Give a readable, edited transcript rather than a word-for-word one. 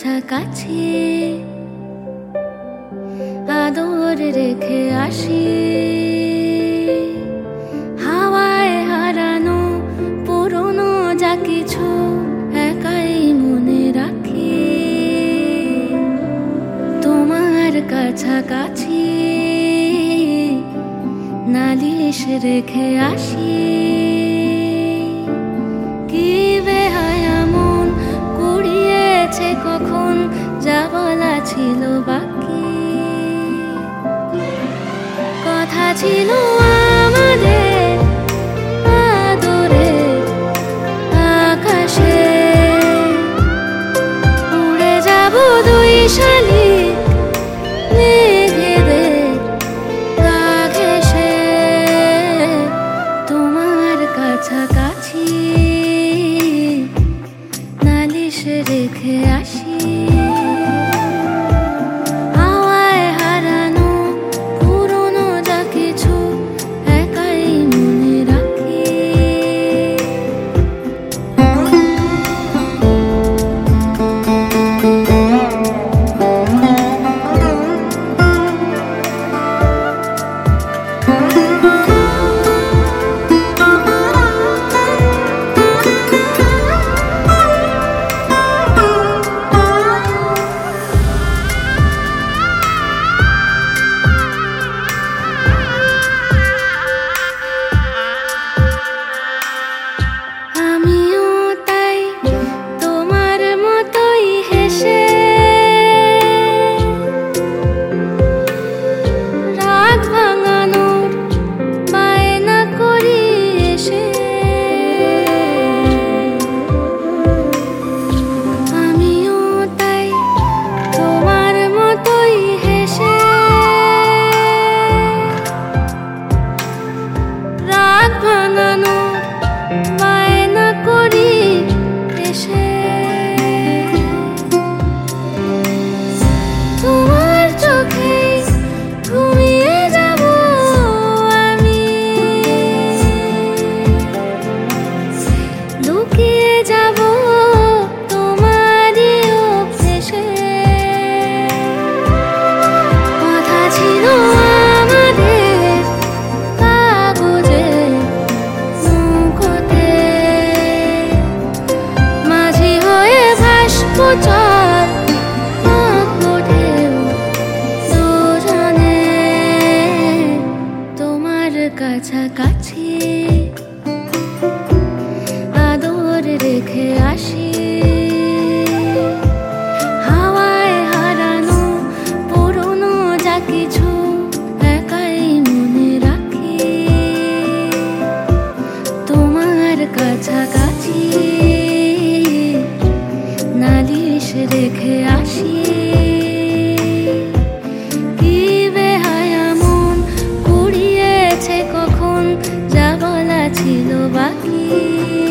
কাছাকাছি আদর রেখে আসি। হাওয়ায় হারানো পুরনো যা কিছু একাই মনে রাখি। তোমার কাছাকাছি নালিশ রেখে আসি। কি বেহায়া মন কুড়িয়েছে কখন যা বলা ছিল বাকি। কথা ছিল আমাদের আদরে আকাশে, উড়ে যাব দুই শালিক মেঘেদের গা ঘেঁষে। তোমার কাছাকাছি নালিশ রেখে আসি। হাওয়ায় হারানো পুরনো যা কিছু একাই মনে রাখি। আমিও তাই তোমার মতোই হেসে রাগ ভাঙানোর বায়না করি এসে। আমিও তাই তোমার মতোই হেসে রাগ ভাঙানোর বায়না করি এসে। তোমার চোখে ঘুমিয়ে যাব আমি, লুকিয়ে যাব তোমারই অভ্যেসে। কথা ছিল আমাদের কাগজের নৌকোতে, মাঝি হয়ে ভাসবো চল আঁকবো ঢেউ দুজনে। তোমার কাছাকাছি আদর রেখে আসি। হাওয়ায় হারানো পুরনো যা কিছু একাই মনে রাখি। তোমার কাছাকাছি নালিশ রেখে আসি। কি বেহায়া মন কুড়িয়েছে কখন যা বলা ছিল বাকি।